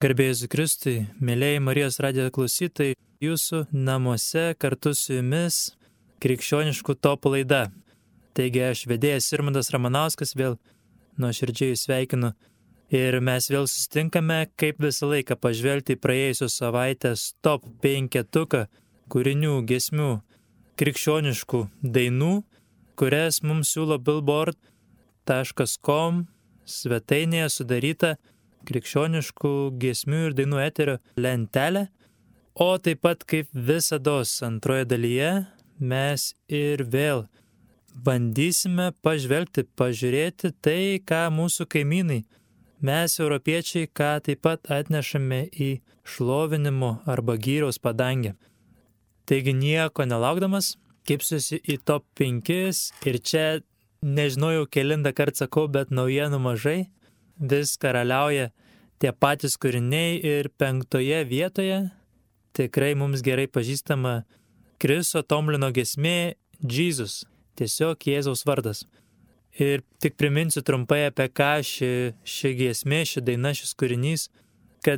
Garbė Jėzui Kristui, mėlėjai Marijos radijo klausytojai, jūsų namuose kartu su jumis krikščioniškų topų laida. Taigi aš vedėjas Irmantas Ramanauskas vėl nuoširdžiai sveikinu ir mes vėl susitinkame kaip visą laiką pažvelgti į praėjusios savaitės top 5 kūrinių, giesmių, krikščioniškų dainų, kurias mums siūlo billboard.com svetainėje sudaryta krikščioniškų giesmių ir dainų eterio lentelė, o taip pat kaip visados antroje dalyje mes ir vėl bandysime pažiūrėti tai, ką mūsų kaimynai, mes europiečiai, ką taip pat atnešame į šlovinimo arba gyriaus padangę. Taigi nieko nelaukdamas, kipsiuosi į top 5 ir čia nežinojau kelintą kartą sakau, bet naujienų mažai. Vis karaliauja tie patys kūriniai ir 5 vietoje tikrai mums gerai pažįstama Chriso Tomlino giesmė Jesus, tiesiog Jėzaus vardas. Ir tik priminsiu trumpai apie ką ši giesmė, ši daina, šis kūrinys, kad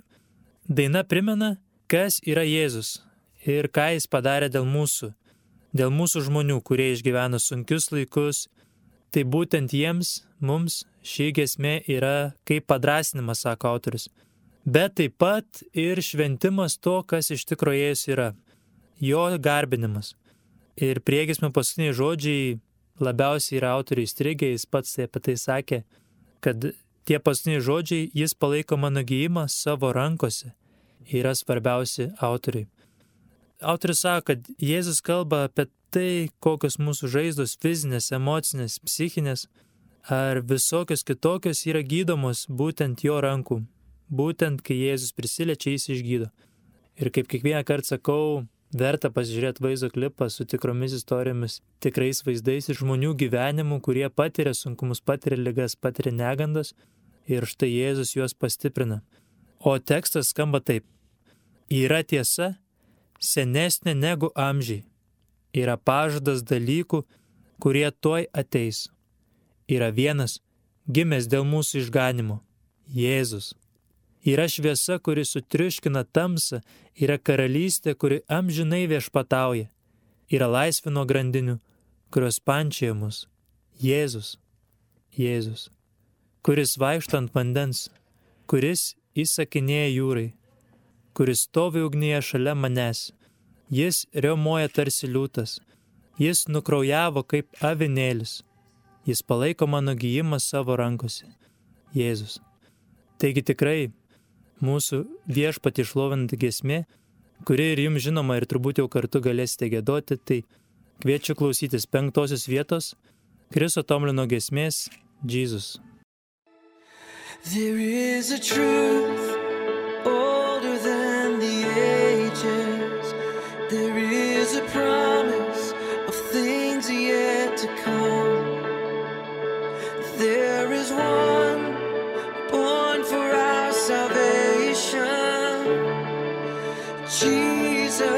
daina primena, kas yra Jėzus ir ką jis padarė dėl mūsų žmonių, kurie išgyvena sunkius laikus. Tai būtent jiems, mums ši giesmė yra kaip padrąsinimas, sako autorius. Bet taip pat ir šventimas to, kas iš tikrųjų Jėzus yra. Jo garbinimas. Ir priegiesmio paskutiniai žodžiai labiausiai yra autoriui įstrigę, jis pats apie tai sakė, kad tie paskutiniai žodžiai, jis palaiko mano gijimą savo rankose, yra svarbiausi autoriui. Autorius sako, kad Jėzus kalba apie tai, kokios mūsų žaizdos fizinės, emocinės, psichinės ar visokios kitokios yra gydomos būtent jo rankų. Būtent kai Jėzus prisiliečia, jis išgydo. Ir kaip kiekvieną kartą sakau, verta pasižiūrėti vaizdo klipą su tikromis istorijomis, tikrais vaizdais ir žmonių gyvenimų, kurie patiria sunkumus, patiria ligas, patiria negandas ir štai Jėzus juos pastiprina. O tekstas skamba taip. Yra tiesa senesnė negu amžiai. Yra pažadas dalykų, kurie tuoj ateis. Yra vienas, gimęs dėl mūsų išganimo – Jėzus. Yra šviesa, kuri sutriuškina tamsą, yra karalystė, kuri amžinai viešpatauja. Yra laisvė nuo grandinių, kurios pančioja mus – Jėzus. Jėzus, kuris vaikšto ant vandens, kuris įsakinėja jūrai, kuris stovi ugnyje šalia manęs. Jis riaumoja tarsi liūtas, jis nukraujavo kaip avinėlis, jis palaiko mano gijimą savo rankose. Jėzus. Taigi tikrai mūsų viešpatį šlovinanti giesmė, kuri ir jums žinoma ir turbūt jau kartu galėsite giedoti, tai kviečiu klausytis 5 vietos Chriso Tomlino giesmės Jesus. There is a truth older than the ages. There is a promise of things yet to come. There is one born for our salvation, Jesus.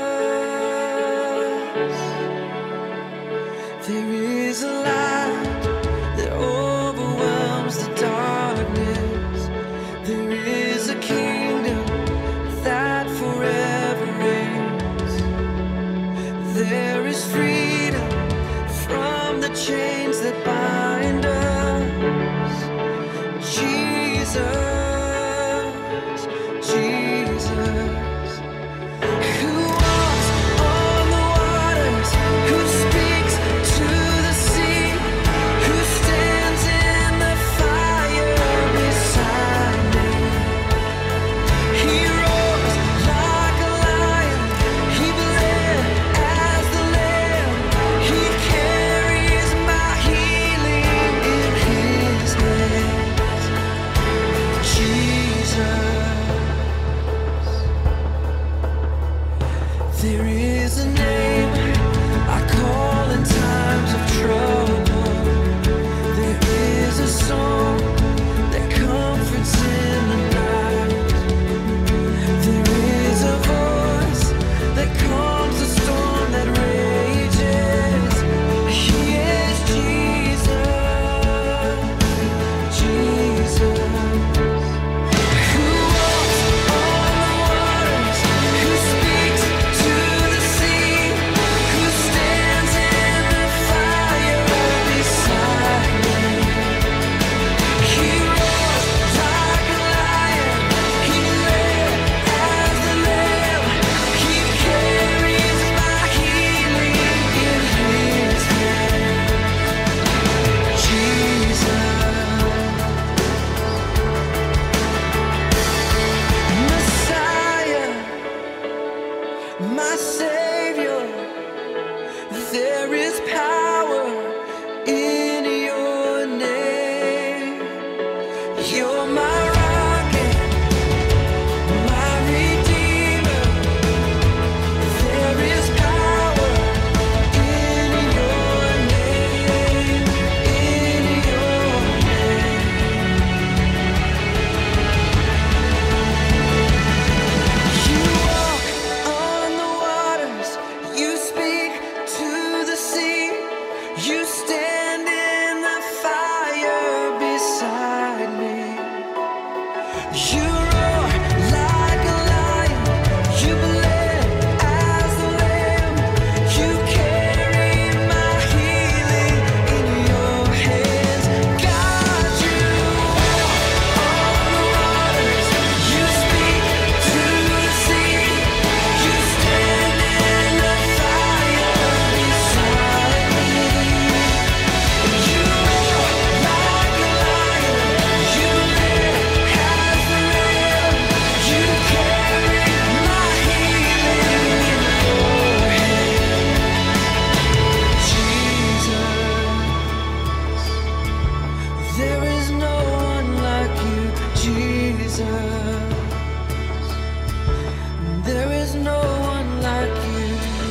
There is a light that overwhelms the darkness. There is a kingdom that forever reigns. There is freedom from the chains that bind us. Jesus, Jesus, who walks on the waters, who speaks to the sea, who stands in the fire beside me. He roars like a lion, he bled as the lamb, he carries my healing in his hands. You roar like a lion, you bled as a lamb. You carry my healing in your hands. God, you walk on the waters, you speak to the sea. You stand in the fire beside me. You roar like a lion, you live as a lamb. You carry my healing in your hands. Jesus, there is no one like you, Jesus. There is no one like you.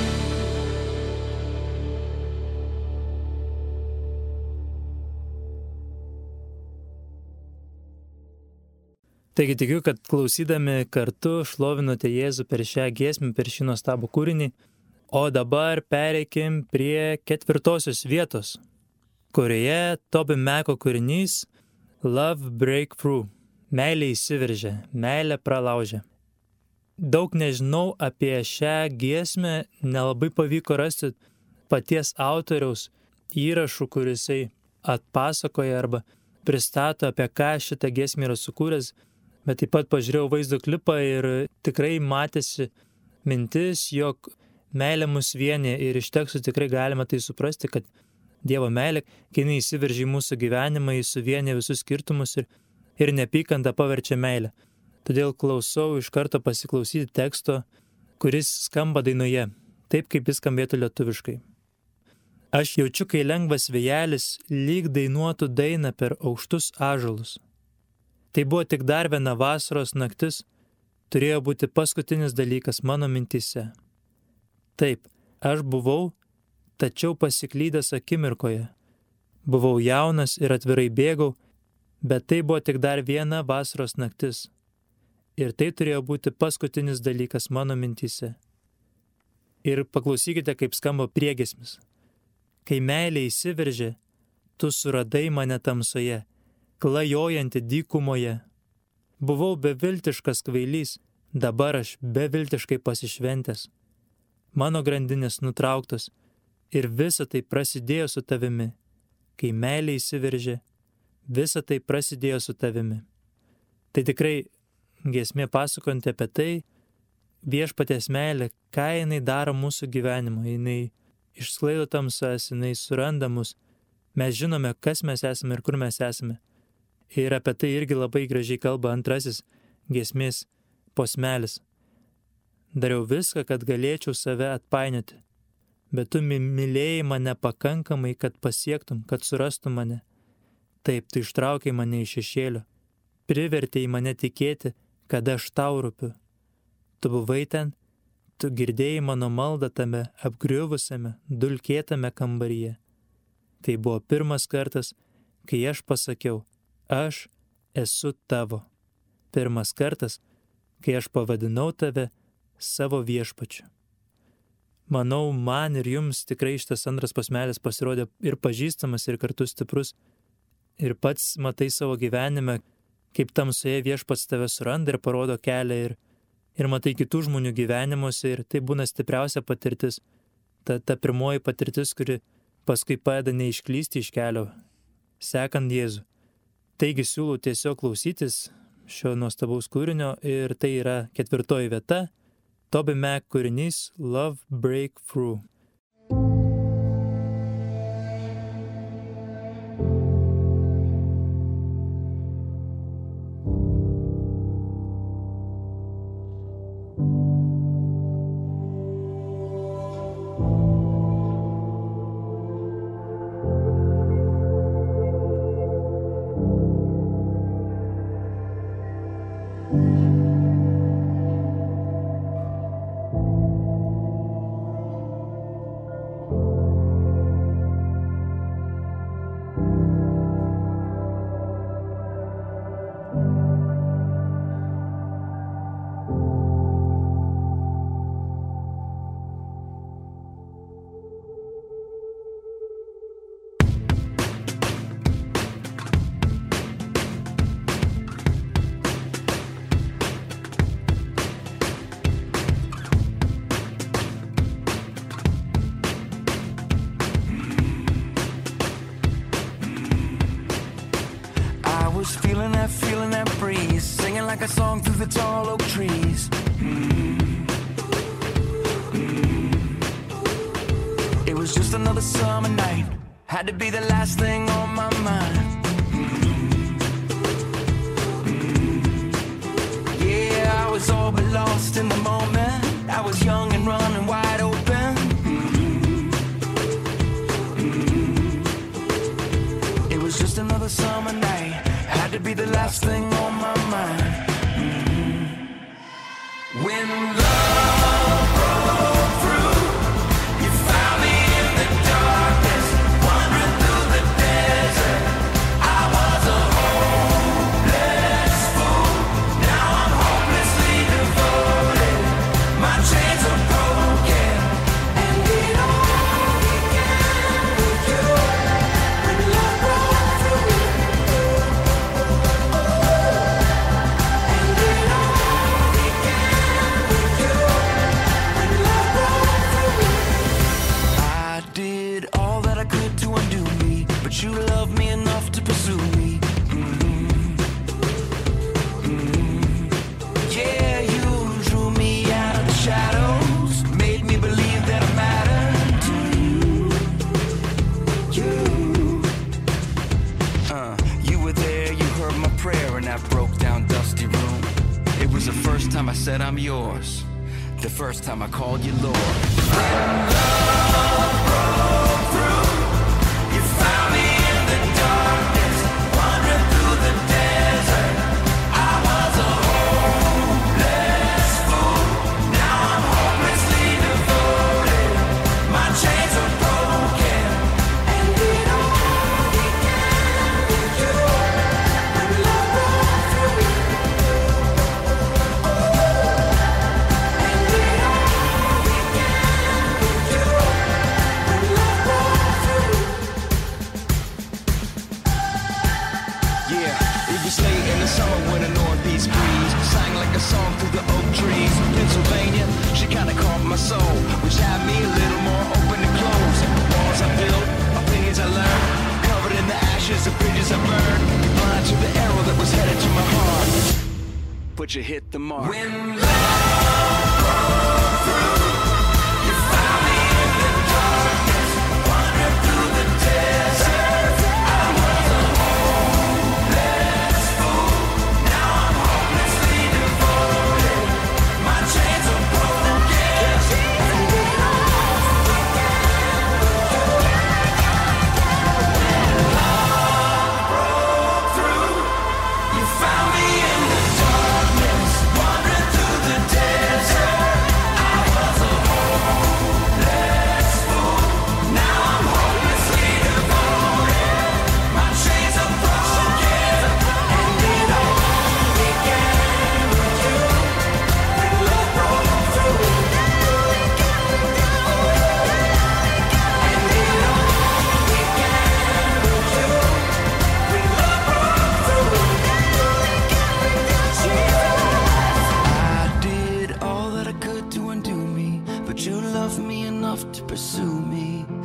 Taigi tikiu, kad klausydami kartu šlovinote Jėzų per šią giesmę, per šį nuostabų kūrinį. O dabar pereikim prie 4 vietos, kurioje Toby Mac'o kūrinys Love Breakthrough. Meilė įsiveržė, meilė pralaužė. Daug nežinau apie šią giesmę, nelabai pavyko rasti paties autoriaus įrašų, kurisai atpasakoja arba pristato, apie ką šitą giesmę yra sukūręs, bet taip pat pažiūrėjau vaizdo klipą ir tikrai matėsi mintis, jog meilė mus vienija ir iš tekstų tikrai galima tai suprasti, kad Dievo meilė, kai jinai įsiveržia į mūsų gyvenimą, jis suvienė visus skirtumus ir neapykantą paverčia meilę. Todėl klausau iš karto pasiklausyti teksto, kuris skamba dainoje, taip kaip jis skambėtų lietuviškai. Aš jaučiu, kai lengvas vėjelis lyg dainuotų dainą per aukštus ąžuolus. Tai buvo tik dar viena vasaros naktis, turėjo būti paskutinis dalykas mano mintyse. Taip, aš buvau, tačiau pasiklydęs akimirkoje. Buvau jaunas ir atvirai bėgau, bet tai buvo tik dar viena vasaros naktis. Ir tai turėjo būti paskutinis dalykas mano mintyse. Ir paklausykite, kaip skamba priegiesmis. Kai meilė įsiveržė, tu suradai mane tamsoje, klajojantį dykumoje. Buvau beviltiškas kvailys, dabar aš beviltiškai pasišventęs. Mano grandinės nutrauktos ir visa tai prasidėjo su tavimi. Kai meilė įsiveržė, visa tai prasidėjo su tavimi. Tai tikrai giesmė pasakojanti apie tai, viešpaties meilė, ką jinai daro mūsų gyvenimo. Jinai išsklaido tamsas, jinai suranda mus. Mes žinome, kas mes esame ir kur mes esame. Ir apie tai irgi labai gražiai kalba 2 giesmės posmelis. Dariau viską, kad galėčiau save atpainioti, bet tu mylėjai mane pakankamai, kad pasiektum, kad surastum mane. Taip, tu ištraukiai mane iš šešėlio, privertėjai mane tikėti, kad aš tau rūpiu. Tu buvai ten, tu girdėjai mano maldą tame apgriuvusiame, dulkėtame kambaryje. Tai buvo pirmas kartas, kai aš pasakiau, aš esu tavo. Pirmas kartas, kai aš pavadinau tave savo viešpačiu. Manau, man ir jums tikrai šitas 2 posmelis pasirodė ir pažįstamas, ir kartu stiprus. Ir pats matai savo gyvenime, kaip tamsoje viešpats tave suranda ir parodo kelią, ir matai kitų žmonių gyvenimuose, ir tai būna stipriausia patirtis. Ta pirmoji patirtis, kuri paskui padeda neišklysti iš kelio, sekant Jėzų. Taigi siūlau tiesiog klausytis šio nuostabaus kūrinio, ir tai yra 4 vieta, Toby Mac kūrinys Love Breakthrough. like a song through the tall oak trees. It was just another summer night, had to be the last thing on my mind. Yeah, I was all but lost in the moment. I was young and running wide open. It was just another summer night, had to be the last thing on my mind. When love broke through, you found me in the darkness, wandering through the desert. I was a hopeless fool, now I'm hopelessly devoted. My chains are broken, and it all began with you. When love broke through, and it all began with you. When love broke through, I did all that I could to undo me, but you loved me enough to pursue me. Yeah, you drew me out of the shadows, made me believe that I mattered to you. You were there, you heard my prayer in that broke down dusty room. It was the first time I said I'm yours, the first time I called you Lord. You found me in the darkness, wandering through the desert. I was a hopeless fool, now I'm hopelessly devoted. My chains are broken, and it all began with you. When love broke through, and it all began with you. When love broke through. Yeah, it was late in the summer when a northeast breeze sang like a song through the oak trees. Pennsylvania, she kinda caught my soul, which had me a little more open and closed. Walls I built, opinions I learned, covered in the ashes of bridges I burned, blind to the arrow that was headed to my heart. But you hit the mark. When love broke through, you found me in the darkness, wandering through the desert. I was a hopeless fool, now I'm hopelessly devoted. My chains are broken, and it all began with you. When love broke through, you found me in the darkness, wandering through the desert. I was a hopeless fool, now I'm hopelessly devoted. My chains are broken, and it all began with you. When love broke through, and it all began with you. When love broke through. I did all that I could to undo me, but you loved me enough to pursue me.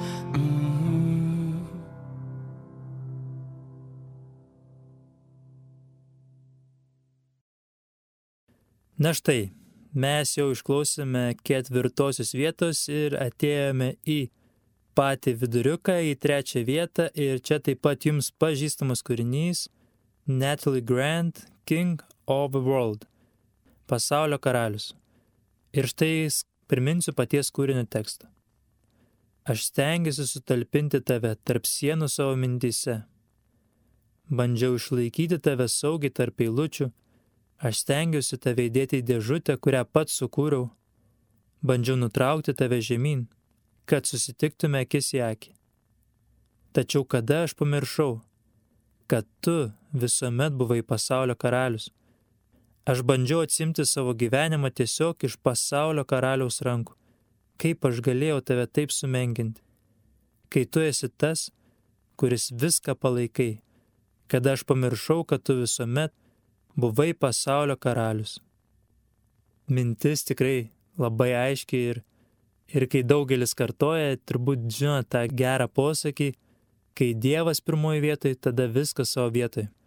Na štai, mes jau išklausėme 4 vietos ir atėjome į patį viduriuką, į 3 vietą, ir čia taip pat jums pažįstamas kūrinys Natalie Grant, King of the World, pasaulio karalius. Ir štai priminsiu paties kūrinio tekstą. Aš stengiuosi sutalpinti tave tarp sienų savo mintyse. Bandžiau išlaikyti tave saugiai tarp eilučių. Aš stengiuosi tave įdėti į dėžutę, kurią pats sukūriau. Bandžiau nutraukti tave žemyn, kad susitiktume akis į akį. Tačiau kada aš pamiršau, kad tu visuomet buvai pasaulio karalius. Aš bandžiau atsimti savo gyvenimą tiesiog iš pasaulio karaliaus rankų. Kaip aš galėjau tave taip sumenkinti? Kai tu esi tas, kuris viską palaikai, kada aš pamiršau, kad tu visuomet buvai pasaulio karalius. Mintis tikrai labai aiškiai ir kai daugelis kartoja, turbūt žino tą gerą posakį, kai Dievas pirmoji vietoje, tada viskas savo vietoje.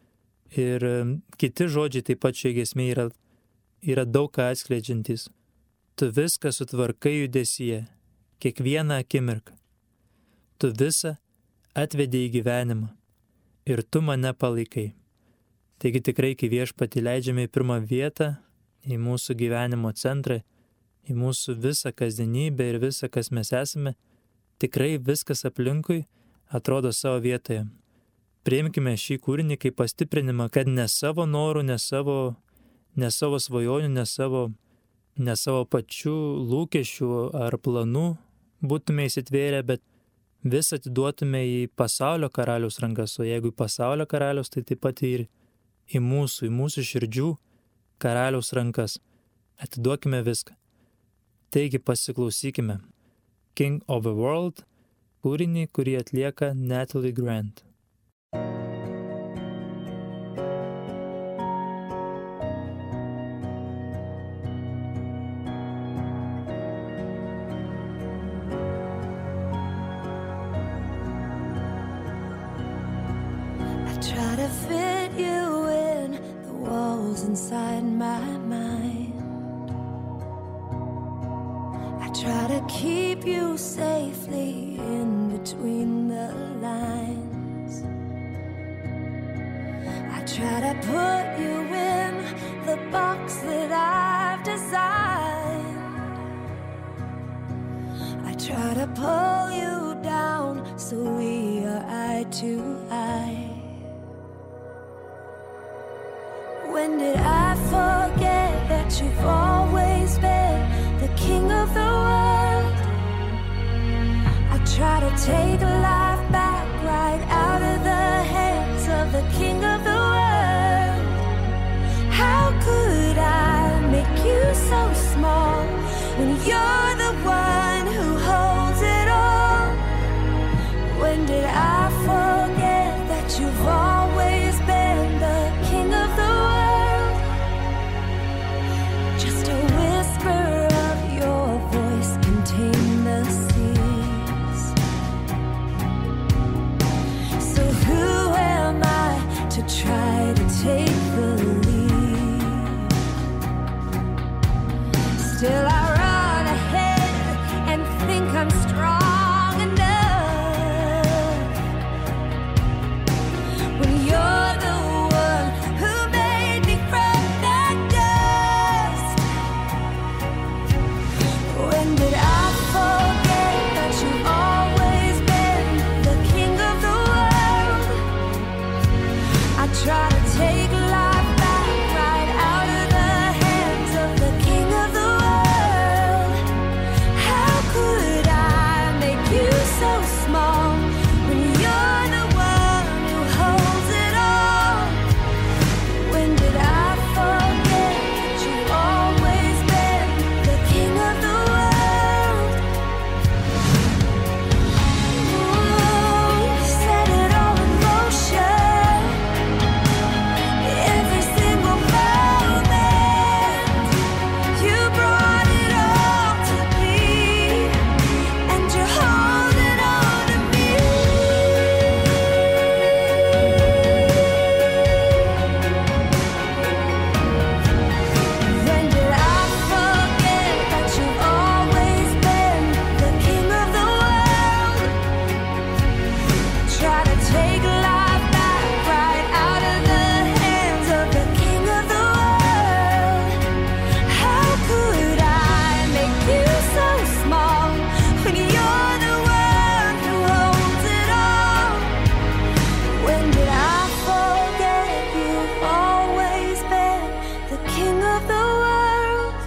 Ir kiti žodžiai taip pat šioje giesmėje yra daug ką atskleidžiantys. Tu viską sutvarkai judesyje, kiekvieną akimirką. Tu visą atvedė į gyvenimą ir tu mane palaikai. Taigi tikrai, kai Viešpatį leidžiame į pirmą vietą, į mūsų gyvenimo centrą, į mūsų visą kasdienybę ir visą, kas mes esame, tikrai viskas aplinkui atrodo savo vietoje. Priimkime šį kūrinį kaip pastiprinimą, kad ne savo norų, ne savo svajonių, ne savo pačių lūkesčių ar planų būtume įsitvėrę, bet vis atiduotume į pasaulio karaliaus rankas, o jeigu į pasaulio karaliaus, tai taip pat ir į mūsų širdžių karaliaus rankas. Atiduokime viską. Taigi pasiklausykime King of the World kūrinį, kurį atlieka Natalie Grant. Try to fit you in the walls inside my mind. I try to keep you safely in between the lines. I try to put you in the box that I've designed. I try to pull you down so we are eye to eye. When did I forget that you've always been the king of the world? I try to take life back right out of the hands of the king of the world. How could I make you so small when you're the one who holds it all? When did I forget that you've always been the king of the world? Just a whisper of your voice contain the seas. So who am I to try to take the lead? Still I run ahead and think I'm strong enough. When you're the one who made me from that dust. When did I forget that you've always been the king of the world? I try to take life back right out of the hands of the king of the world. How could I make you so small when you're the one who holds it all? When did I forget that you've always been the king of the world? Oh, set it all in motion. Every single moment, you brought it all to me, and you're holding on to me. When did I forget that you've always been the king of the world? Try to take life back right out of the hands of the king of the world. How could I make you so small when you're the one who holds it all? When did I forget you've always been the king of the world?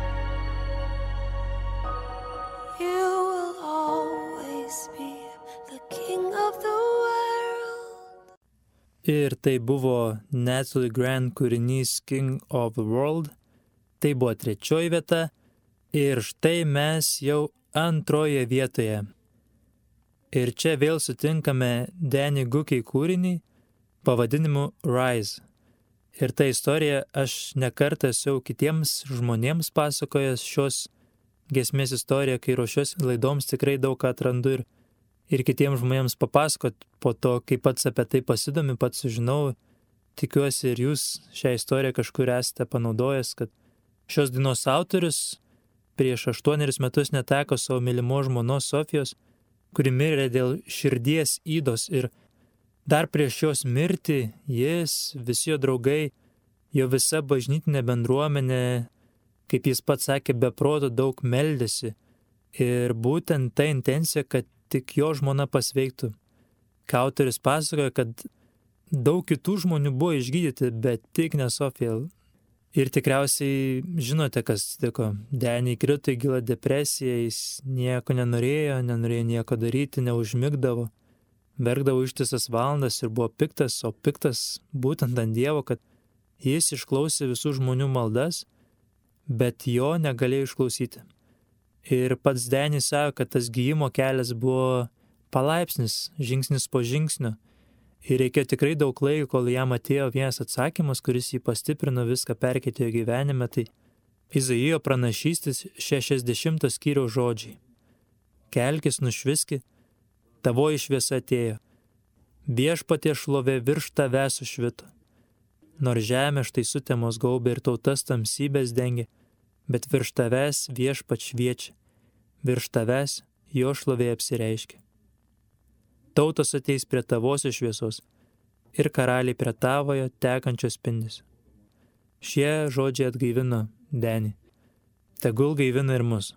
You will always be the king of the world. Ir tai buvo Natalie Grant kūrinys King of the World. Tai buvo 3 vieta. Ir štai mes jau 2 vietoje. Ir čia vėl sutinkame Danny Gokey kūrinį pavadinimu Rise. Ir ta istorija aš nekartą esu kitiems žmonėms pasakojęs šios giesmės istoriją, kai ruošiuosi laidoms tikrai daug ką atrandu ir kitiems žmonėms papasakot po to, kai pats apie tai pasidomi, pats sužinau, tikiuosi ir jūs šią istoriją kažkur esate panaudojęs, kad šios dainos autorius prieš 8 metus neteko savo mylimos žmonos Sofijos, kuri mirė dėl širdies ydos ir dar prieš jos mirtį jis, visi jo draugai, jo visa bažnytinė bendruomenė, kaip jis pats sakė, be proto daug meldėsi. Ir būtent ta intencija, kad tik jo žmona pasveiktų. Ką autorius pasakoja, kad daug kitų žmonių buvo išgydyti, bet tik ne Sofija. Ir tikriausiai žinote, kas atsitiko. Denį įkrito į gilą depresiją, jis nieko nenorėjo nieko daryti, neužmigdavo. Verkdavo ištisas valandas ir buvo piktas, o piktas būtent ant Dievo, kad jis išklausė visų žmonių maldas, bet jo negalėjo išklausyti. Ir pats Denis sako, kad tas gijimo kelias buvo palaipsnis, žingsnis po žingsnio. Ir reikėjo tikrai daug laiko, kol jam atėjo vienas atsakymas, kuris jį pastiprino, viską perkeitėjo gyvenime, tai Izaijo pranašystės 60 skyriaus žodžiai. Kelkis, nušviski, tavoji šviesa atėjo. Viešpaties šlovė virš tavęs sušvito. Nors žemė štai sutemos gaubė ir tautas tamsybės dengia, bet virš tavęs viešpats šviečia, virš tavęs jo šlovė apsireiškia. Tautos ateis prie tavosios šviesos ir karaliai prie tavojo tekančios spindis. Šie žodžiai atgaivino Denį. Tegul gaivina ir mus.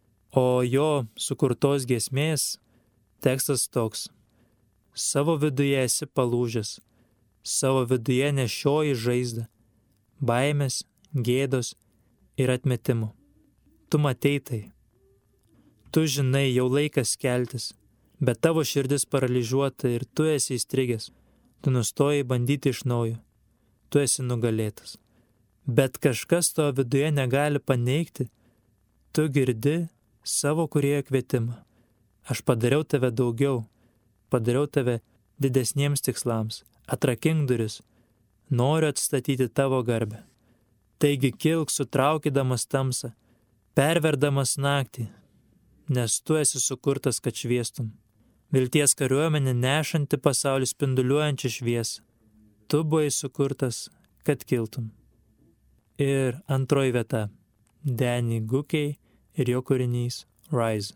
O jo sukurtos giesmės tekstas toks. Savo viduje esi palūžęs, savo viduje nešioji žaizdą, baimės, gėdos ir atmetimo. Tu matei tai. Tu žinai, jau laikas keltis, bet tavo širdis paralyžiuota ir tu esi įstrigęs. Tu nustojai bandyti iš naujo. Tu esi nugalėtas. Bet kažkas tavo viduje negali paneigti. Tu girdi savo kūrėjo kvietimą. Aš padariau tave daugiau, padariau tave didesniems tikslams. Atrakink duris, noriu atstatyti tavo garbę. Taigi kilk sutraukydamas tamsą, perverdamas naktį, nes tu esi sukurtas, kad šviestum. Vilties kariuomenė nešanti pasaulį spinduliuojančią šviesą. Tu buvai sukurtas, kad kiltum. Ir antroji vieta – Danny Gokey ir jo kūrinys Rise.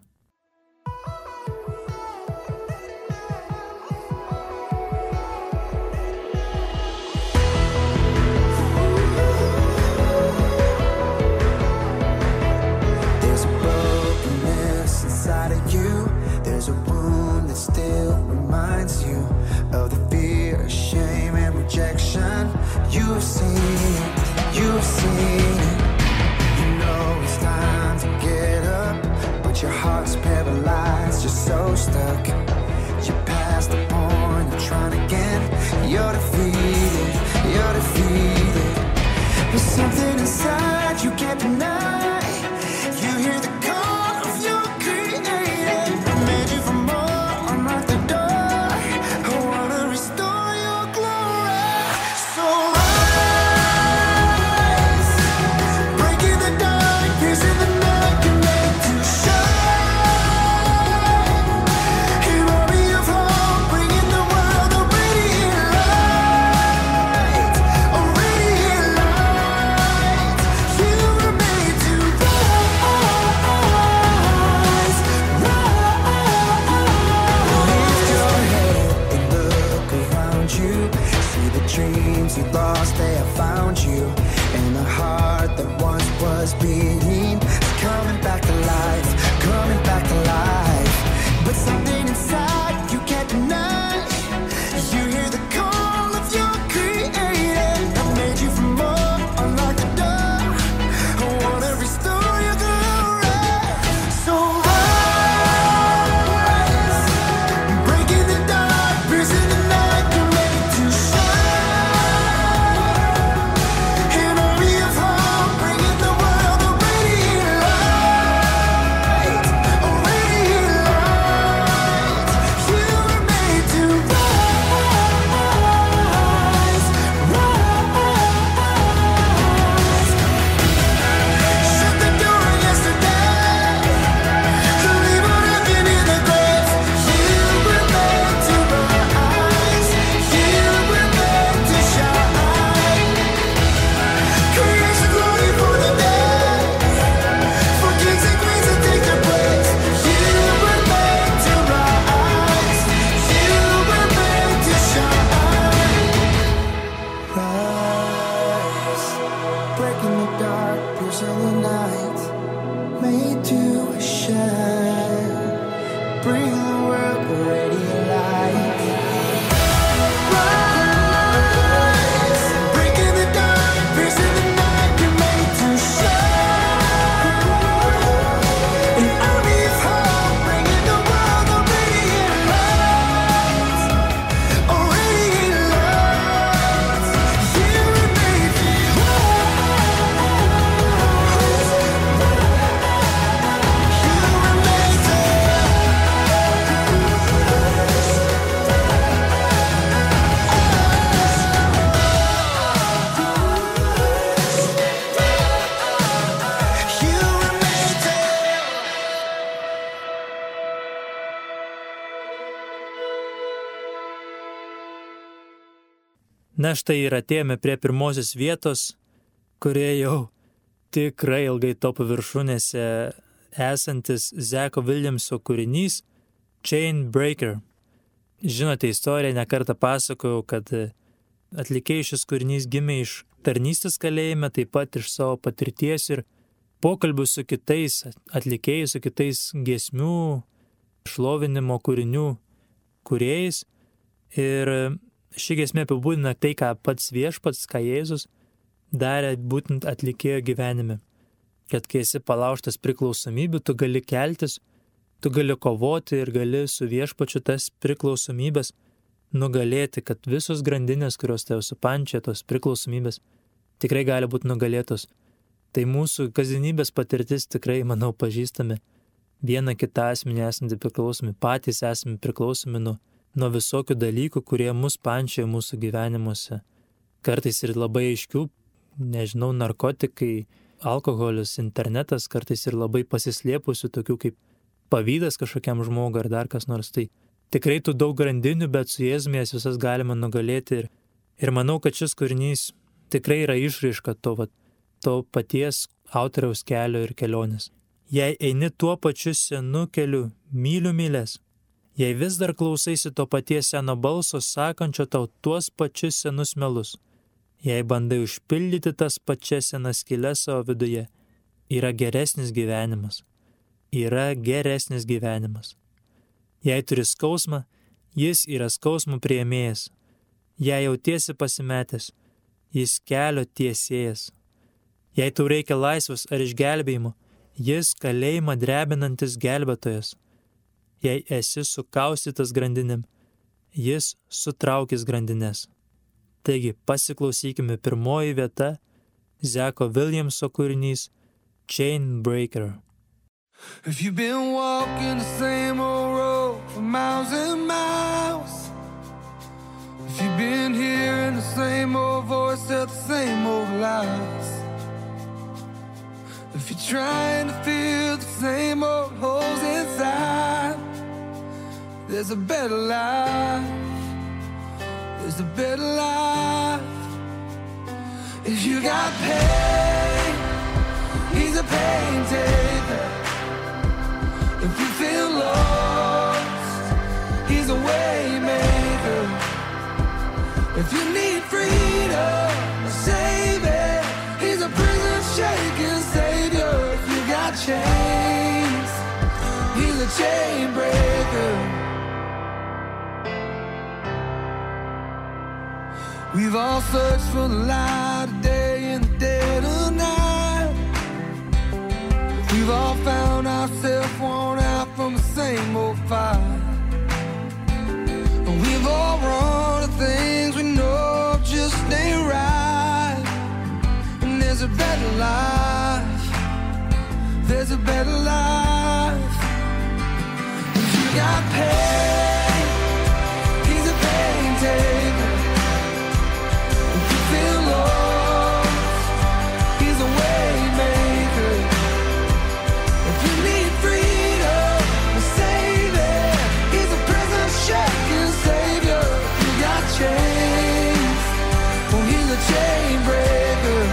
There's a wound that still reminds you of the fear, shame, and rejection. You've seen it, you've seen it. You know it's time to get up, but your heart's paralyzed, you're so stuck. You're past the point of trying again. You're defeated, you're defeated. There's something inside you can't deny. You hear the call of your creator. Made you for more, unlock the door. I wanna restore your glory. So rise, breaking the dark, piercing the night, you're made to shine. An army of hope, bringing the world a radiant light, a radiant light. You were made to rise, lift your head and look around you. See the dreams you lost, they have found you. And the heart that once was beating is coming back to life, coming back to life. But something inside you can't deny. You hear the call of your creator. I made you for more, unlock the door. I wanna restore your glory. So rise, breaking the dark, piercing the night, you're made to shine. An army of hope, bringing the world a radiant light. breaking the dark, piercing the night, made to shine, bring the world a radiant light. Rise, breaking the dark, piercing the night, you're made to shine. An army of hope, bringing the world a radiant light, a radiant light. You were made to Na štai ir atėjome prie pirmosios vietos, kurie jau tikrai ilgai topo viršūnėse esantis Zako Williamso kūrinys Chainbreaker. Žinote istoriją, nekartą pasakojau, kad atlikėjui šis kūrinys gimė iš tarnystės kalėjime, taip pat iš savo patirties ir pokalbių su kitais atlikėjais, su kitais giesmių, šlovinimo kūrinių kūrėjais. Ir ši giesmė apibūdina tai, ką pats viešpats, ką Jėzus darė būtent atlikėjo gyvenime. Kad kai esi palaužtas priklausomybių, tu gali keltis, tu gali kovoti ir gali su viešpačiu tas priklausomybės nugalėti, kad visos grandinės, kurios tave supančia, tos priklausomybės, tikrai gali būti nugalėtos. Tai mūsų kasdienybės patirtis tikrai, manau, pažįstame. Vieną kitą asmenį esame priklausomi, patys esame priklausomi nuo visokių dalykų, kurie mus pančia mūsų gyvenimuose. Kartais ir labai aiškių, nežinau, narkotikai, alkoholis, internetas, kartais ir labai pasislėpusių, tokių kaip pavydas kažkokiam žmogui ar dar kas nors. Tai tikrai tų daug grandinių, bet su Jėzumi jas visas galima nugalėti. Ir manau, kad šis kūrinys tikrai yra išraiška to paties autoriaus kelio ir kelionės. Jei eini tuo pačiu senu keliu, myliu mylės, jei vis dar klausaisi to paties seno balso, sakančio tau tuos pačius senus melus, jei bandai užpildyti tas pačias senas skyles savo viduje, yra geresnis gyvenimas. Yra geresnis gyvenimas. Jei turi skausmą, jis yra skausmų priėmėjas. Jei jautiesi pasimetęs, jis kelio tiesėjas. Jei tau reikia laisvės ar išgelbėjimo, jis kalėjimą drebinantis gelbėtojas. Jei esi sukaustytas grandinėm, jis sutraukis grandinės. Taigi pasiklausykime pirmoji vieta, Zako Williamso kūrinys Chainbreaker. If you've been walking the same old road for miles and miles, if you've been hearing the same old voice tell the same old lies, if you're trying to fill the same old holes inside, there's a better life, there's a better life. If you got pain, he's a pain taker. If you feel lost, he's a way maker. If you need freedom, a savior, he's a prison shaking savior. If you got chains, he's a chain breaker. We've all searched for the light of day in the dead of night. We've all found ourselves worn out from the same old fight. And we've all run to things we know just ain't right. And there's a better life, there's a better life. If you got pain, he's a pain taker. If you feel lost, he's a way maker. If you need freedom, a savior, he's a prison shaking savior. If you got chains, well, he's a chain breaker.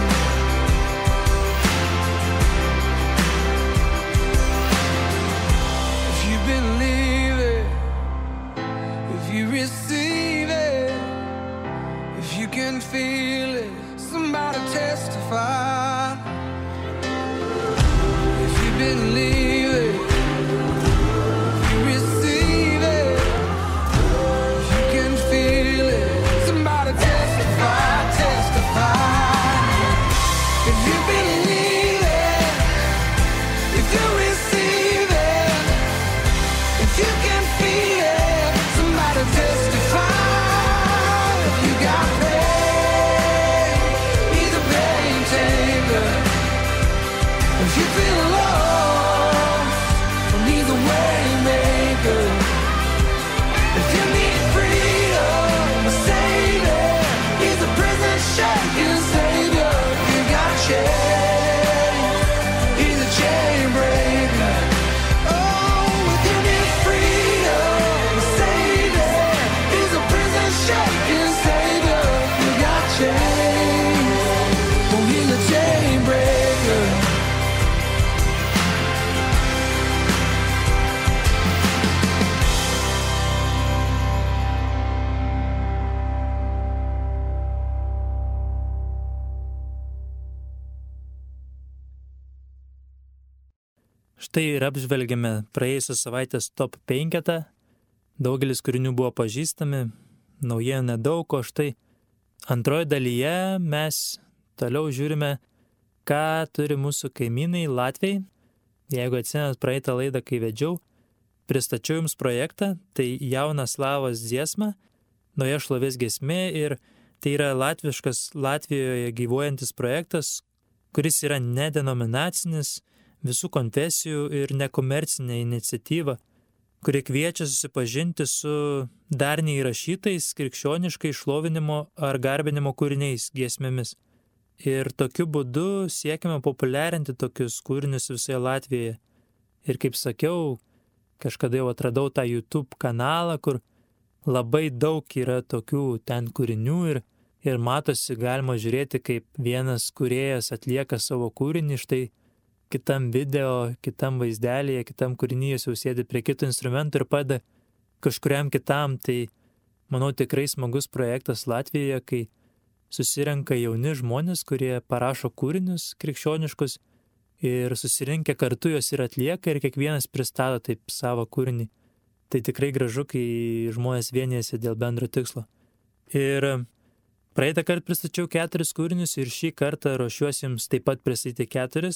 If you believe it, if you receive it, believe it, if you receive it, if you can feel it, somebody testify, testify. If you believe it, if you receive it, if you can feel it, somebody testify. If you got pain, he's a pain taker. If you feel lost, he's a way maker. If you need freedom, a savior, he's a prison shaking savior. If you got chains, he's a chain breaker. Oh, if you need freedom, a savior, he's a prison shaking savior. If you got chains, oh, he's a chain breaker. Štai ir apžvelgėme praėjusios savaitės top 5. Daugelis kūrinių buvo pažįstami, naujienų nedaug, o štai antroje dalyje mes toliau žiūrime, ką turi mūsų kaimynai Latviai. Jeigu atsimenat praeitą laidą, kai vedžiau, pristačiau jums projektą, tai Jaunas Slavas giesma, nauja šlovės giesmė, ir tai yra latviškas Latvijoje gyvuojantis projektas, kuris yra nedenominacinis, visų konfesijų ir nekomercinė iniciatyva, kuri kviečia susipažinti su dar neįrašytais krikščioniškai šlovinimo ar garbinimo kūriniais giesmėmis. Ir tokiu būdu siekiame populiarinti tokius kūrinius visoje Latvijoje. Ir kaip sakiau, kažkada jau atradau tą YouTube kanalą, kur labai daug yra tokių ten kūrinių ir matosi, galima žiūrėti, kaip vienas kūrėjas atlieka savo kūrinį, štai kitam video, kitam vaizdelėje, kitam kūrinyje jau sėdi prie kito instrumento ir padeda kažkuriam kitam. Tai, manau, tikrai smagus projektas Latvijoje, kai susirenka jauni žmonės, kurie parašo kūrinius krikščioniškus ir susirinkę kartu juos ir atlieka ir kiekvienas pristato taip savo kūrinį. Tai tikrai gražu, kai žmonės vienijasi dėl bendro tikslo. Ir praeitą kartą pristačiau 4 kūrinius ir šį kartą ruošiuosi jums taip pat pristatyti 4.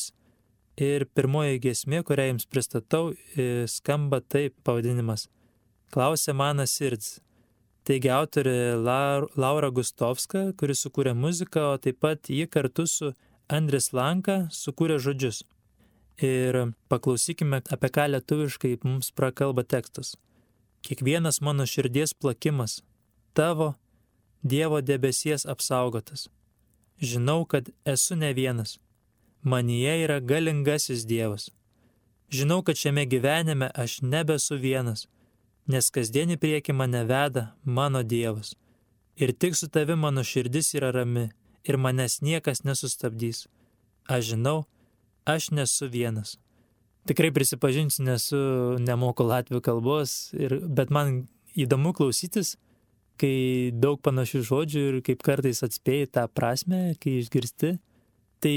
Ir pirmoji giesmė, kurią jums pristatau, skamba taip pavadinimas Klausia mano sirdis. Taigi autorė Laura Gustovska, kuri sukūrė muziką, o taip pat ji kartu su Andris Lanka sukūrė žodžius. Ir paklausykime, apie ką lietuviškai mums prakalba tekstas. Kiekvienas mano širdies plakimas, tavo, Dievo debesies apsaugotas. Žinau, kad esu ne vienas. Manyje yra galingasis Dievas. Žinau, kad šiame gyvenime aš nebesu vienas, nes kasdien į priekį mane veda mano Dievas. Ir tik su tavi mano širdis yra rami ir manęs niekas nesustabdys. Aš žinau, aš nesu vienas. Tikrai prisipažinsiu, nemoku latvių kalbos, bet man įdomu klausytis, kai daug panašių žodžių ir kaip kartais atspėji tą prasme, kai išgirsti. Tai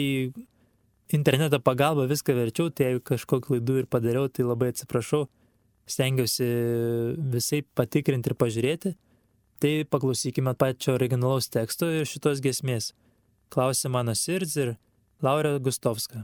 interneto pagalba viską verčiau, tai jeigu kažkokių klaidų ir padariau, tai labai atsiprašau. Stengiausi visai patikrinti ir pažiūrėti. Tai paklausykime pačio originalaus teksto ir šitos giesmės. Klausia mano sirdis ir Laura Gustovska.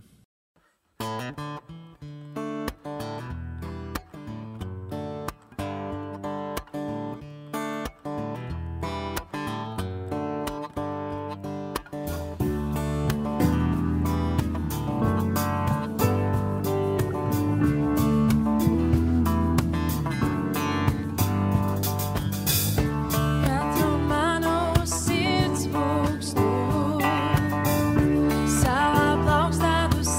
Sava plaukstātus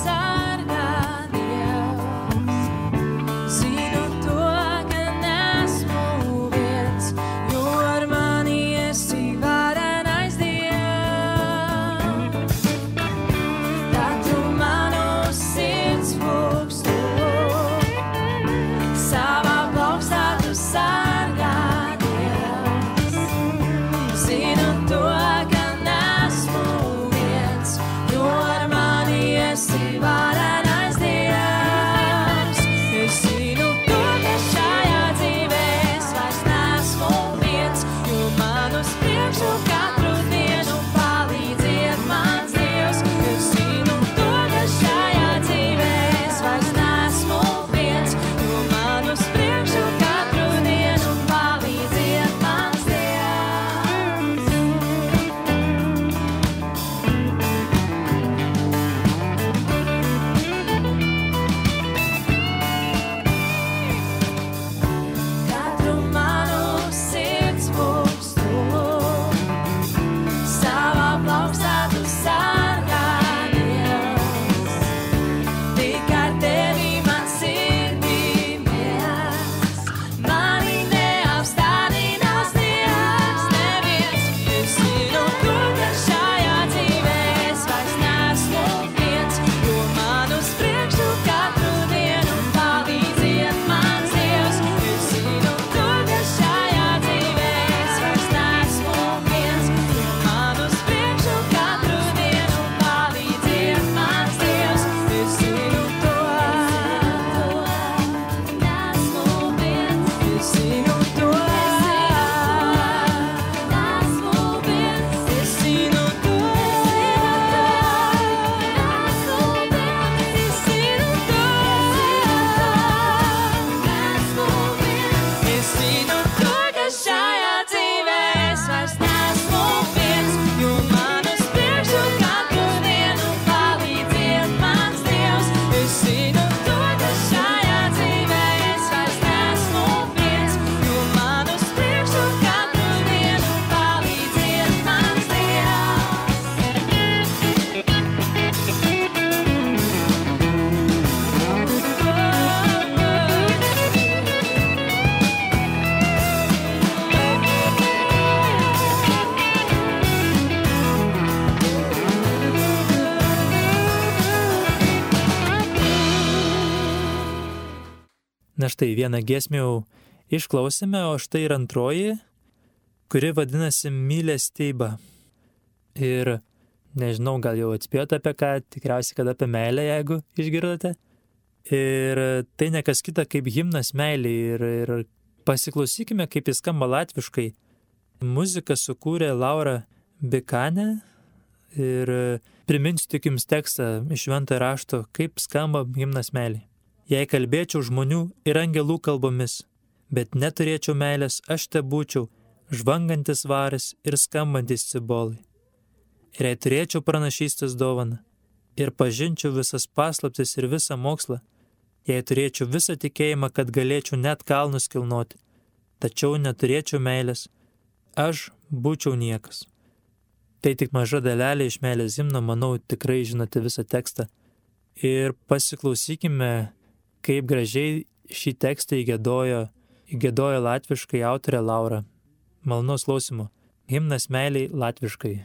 Na štai, vieną giesmę jau išklausėme, o štai ir antroji, kuri vadinasi Mylesteiba. Ir nežinau, gal jau atspėjote apie ką, tikriausiai kad apie meilę, jeigu išgirdote. Ir tai ne kas kita kaip himnas meiliai. Ir pasiklausykime, kaip jis skamba latviškai. Muziką sukūrė Laura Bikanė. Ir priminsiu tik jums tekstą iš Šventojo rašto, kaip skamba himnas meiliai. Jei kalbėčiau žmonių ir angelų kalbomis, bet neturėčiau meilės, aš tebūčiau žvangantis varis ir skambantis cibolai. Ir jei turėčiau pranašystės dovaną ir pažinčiau visas paslaptis ir visą mokslą, jei turėčiau visą tikėjimą, kad galėčiau net kalnus kilnoti, tačiau neturėčiau meilės, aš būčiau niekas. Tai tik maža dalelė iš meilės himno, manau, tikrai žinote visą tekstą. Ir pasiklausykime, kaip gražiai šį tekstą įgiedojo latviškai autorė Laura. Malonaus klausymo. Himnas meiliai latviškai.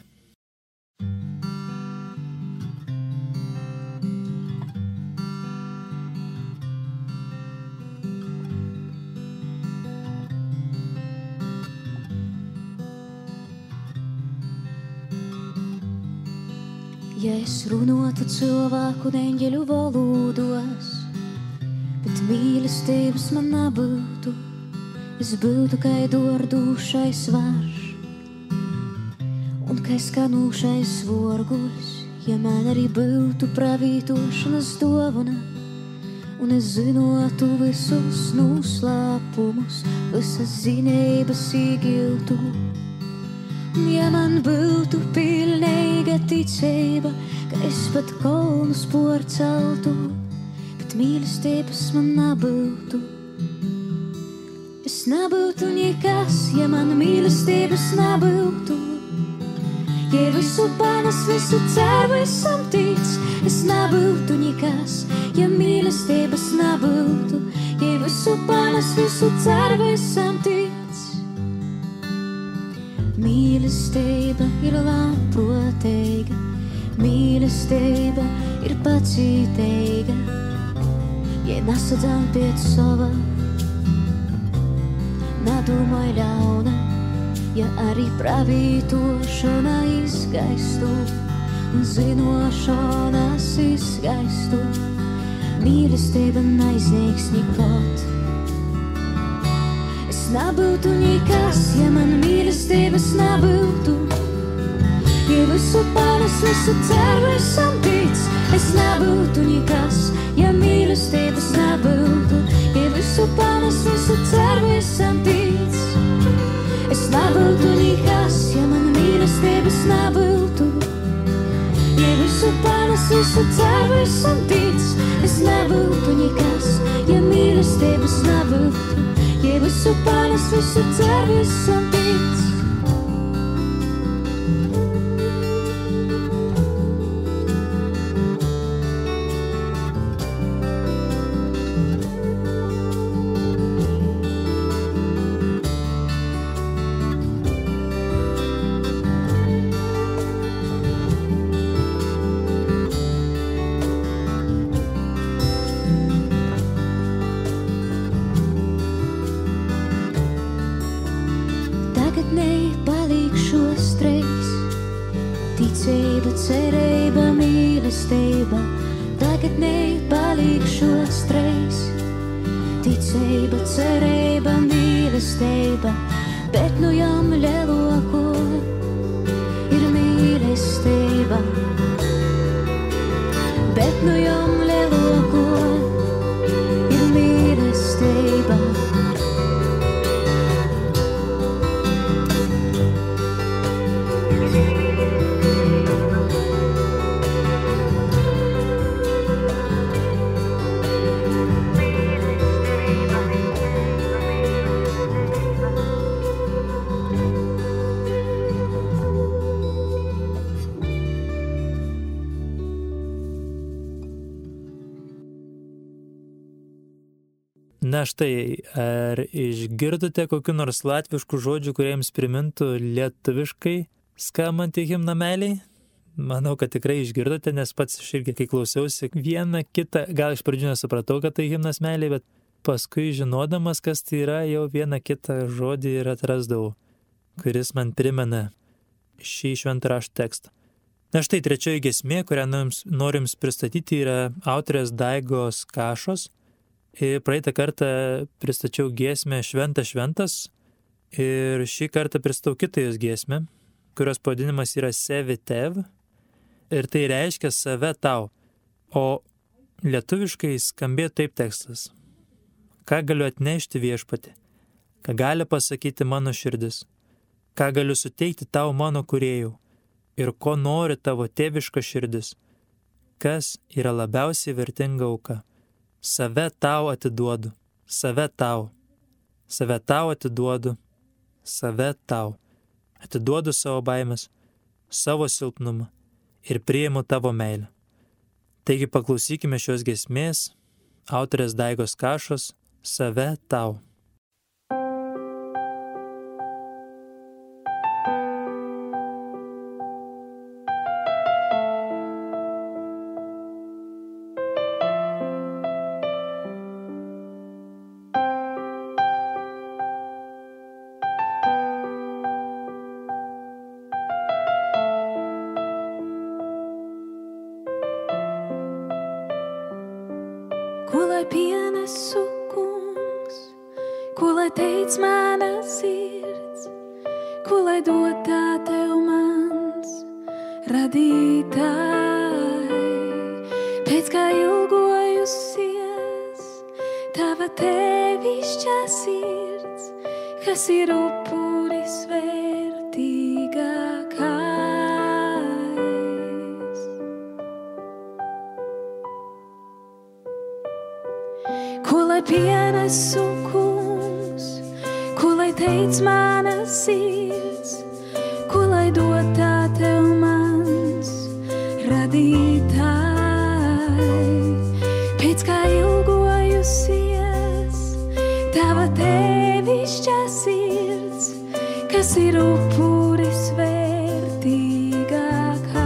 Ja es runātu cilvēku neņģeļu valodos, bet mīlestības man nebūtu, es būtu kā dordūšais varš un kā skanūšais vorguļs, ja man arī būtu pravītošanas dovana, un es zinotu visus noslēpumus, visas zinības iegiltu. Ja man būtu pilnīga ticība, ka es pat kalnus porceltu, bet mīlestības man nebūtu. Es nebūtu nekas, ja man mīlestības nebūtu. Ja visu panes, visu cer, visam tic, es nebūtu nekas, ja mīlestības nebūtu. Ja visu panes, visu cer, visam tic. Mīlestība ir labprātīga, mīlestība ir pacietīga, ja nesadzām pēc sava, nedomāj ļauna, ja arī pravītošana izgaistu un zinošanas izgaistu. Mīlestība neizniegs nekot. Nebūtu nekas, ja man mīlestības nebūtu. Ja visu panes, visu cer, visam tic, es nebūtu nekas, ja mīlestības nebūtu. Ja visu panes, visu cer, visam tic, es nebūtu nekas, ja man mīlestības nebūtu. Ja visu panes, visu cer, visam tic, es nebūtu nekas, ja mīlestības nebūtu. Ja visu panes, visu cer, visam tic. Ticība, cerība, mīlestība, tagad nepalīkšos treis. Ticība, cerība, mīlestība, bet nu jām lieloko ir mīlestība. Bet nu jām lieloko ir mīlestība. Na štai, ar išgirdote kokiu nors latviškų žodžių, kuriems primintų lietuviškai skambantį himną meiliai? Manau, kad tikrai išgirdote, nes pats aš irgi, kai klausiausi vieną kitą, gal iš pradžių nesupratau, kad tai himnas meiliai, bet paskui žinodamas, kas tai yra, jau vieną kitą žodį ir atrasdavau, kuris man primena šį šventą rašto tekstą. Na štai trečioji giesmė, kurią norim pristatyti, yra autorės Daigos Kašos. Ir praeitą kartą pristačiau giesmę Šventas šventas ir šį kartą pristatau kitą jos giesmę, kurios pavadinimas yra Sevi tev ir tai reiškia save tau. O lietuviškai skambėjo taip tekstas. Ką galiu atnešti viešpatį? Ką gali pasakyti mano širdis? Ką galiu suteikti tau mano kūrėjau? Ir ko nori tavo tėviška širdis? Kas yra labiausiai vertinga auka? Save tau atiduodu, save tau. Save tau atiduodu, save tau. Atiduodu savo baimės, savo silpnumą ir priimu tavo meilę. Taigi paklausykime šios giesmės, autorės Daigos Kašos, Save tau. Ko lai pienesu, kungs, ko lai teic mana sirds, ko lai dod tā tev mans radītāj. Pēc kā ilgojusies, tava tevišķā sirds, kas ir upuris vērtīgākais. Ko lai pienesu, kungs, ko lai teic mana sirds, ko lai dod tā tev mans radītāj. Pēc kā ilgojusies, tava tevišķā sirds, kas ir upuris vērtīgākais.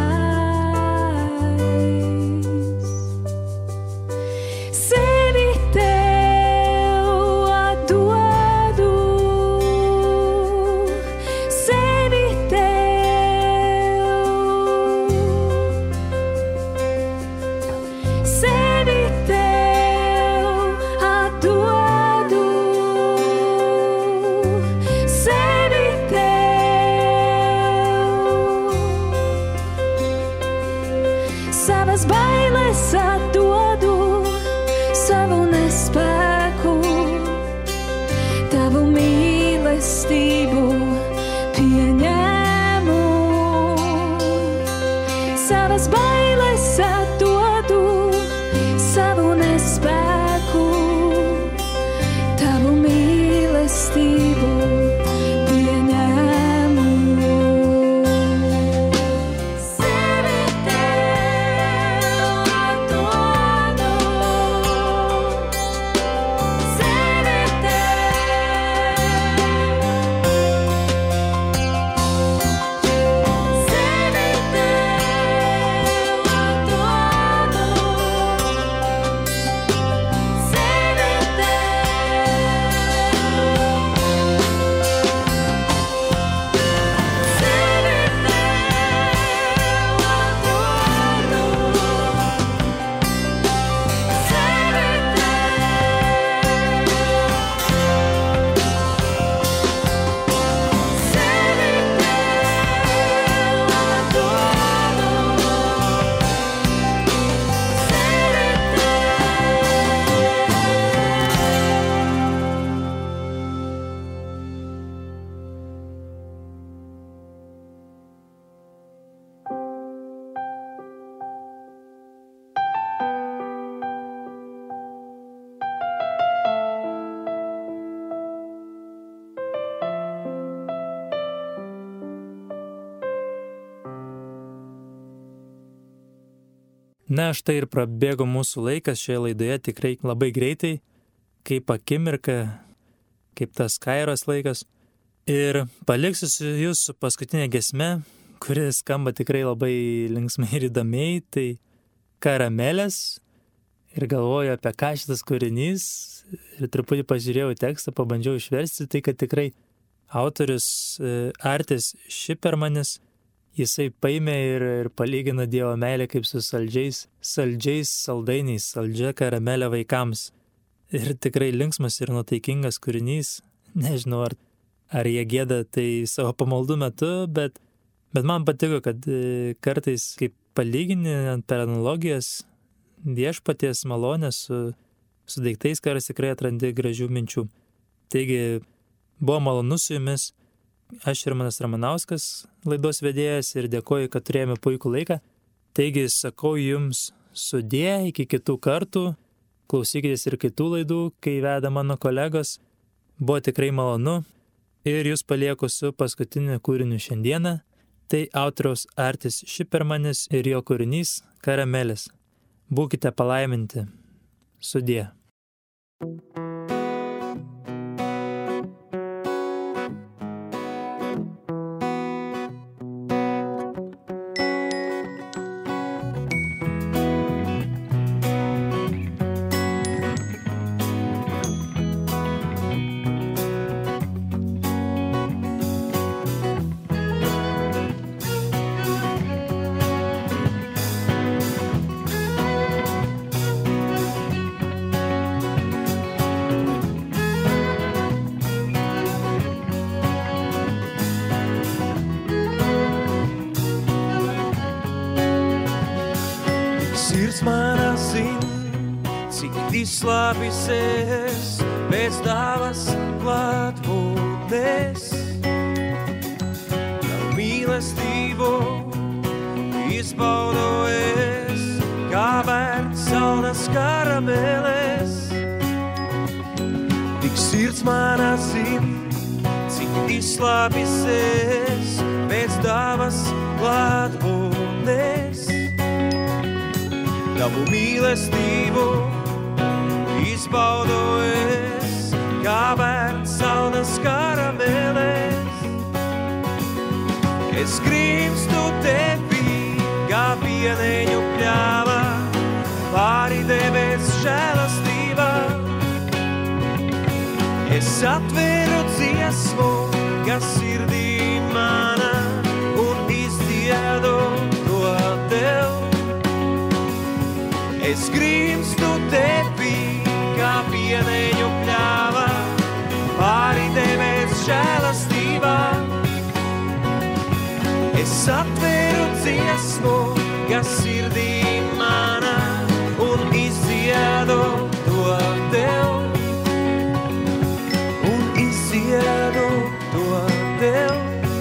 Sevi tev atdodu, sevi tev, sevi tev atdodu, sevi tev. Savas bailes atdodu, savu nespēku, tavu mīlestību pieņemu. Savas bailes atdodu, savu nespēku, tavu mīlestību pieņemu. Sevi tev atdodu, sevi tev, sevi tev atdodu, sevi Na, štai ir prabėgo mūsų laikas šioje laidoje tikrai labai greitai, kaip akimirka, kaip tas kairos laikas. Ir paliksiu jūs su paskutinė giesme, kuri skamba tikrai labai linksmai ir įdomiai, tai Karamelės ir galvoju, apie ką šitas kūrinys. Ir truputį pažiūrėjau tekstą, pabandžiau išversti, tai kad tikrai autorius Artis Šipermanis, jisai paėmė ir palygina Dievo meilę kaip su saldžiais saldainiais, saldžia karamelė vaikams. Ir tikrai linksmas ir nuotaikingas kūrinys. Nežinau, ar jie gieda tai savo pamaldų metu, bet man patiko, kad kartais kaip palyginant per analogijas viešpaties malonę su daiktais, kartais tikrai atrandi gražių minčių. Taigi, buvo malonu su jumis. Aš Irmanas Ramanauskas, laidos vedėjas, ir dėkoju, kad turėjome puikų laiką. Taigi, sakau jums sudie, iki kitų kartų. Klausykitės ir kitų laidų, kai veda mano kolegos. Buvo tikrai malonu. Ir jūs palieku su paskutiniu kūriniu šiandieną. Tai autoriaus Artis Šipermanis ir jo kūrinys Karamelis. Būkite palaiminti. Sudie. Sirds manā zin, cik izslāpisies pēc tavas klātbūtnes. Tavu mīlestību izbaudu es, kā bērns saldas karameles. Tik sirds manā zin, cik izslāpisies pēc tavas klātbūtnes. Tavu mīlestību izbaudu es, kā bērns saldas karameles. Es grimstu tevī, kā pieneņu pļāvā, pāri debes žēlastībā. Es atveru dziesmu, kas sirdī mana, un izdziedu to tev. Es grimstu tevī, kā pieneņu pļāvā, pāri debes žēlastībā. Es atveru dziesmu, kas sirdī mana, un izdziedu to tev. Un izdziedu to tev.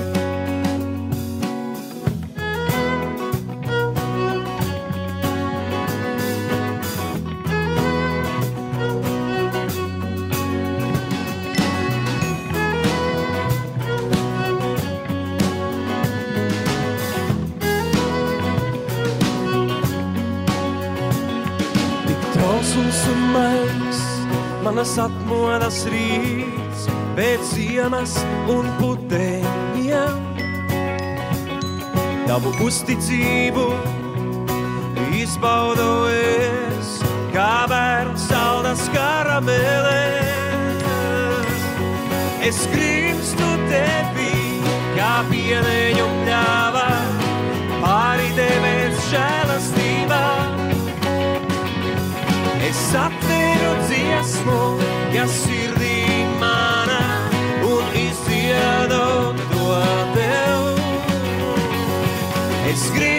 Un maigs, manas atmodas rīts, pēc ziemas un puteņiem. Tavu uzticību izbaudu es, kā bērns saldas karameles. Es grimstu tevī, kā pieneņu pļāvā, pāri debes žēlastībā. Es atveru dziesmu, kas sirdī mana, un izdziedu to tev. Es gribu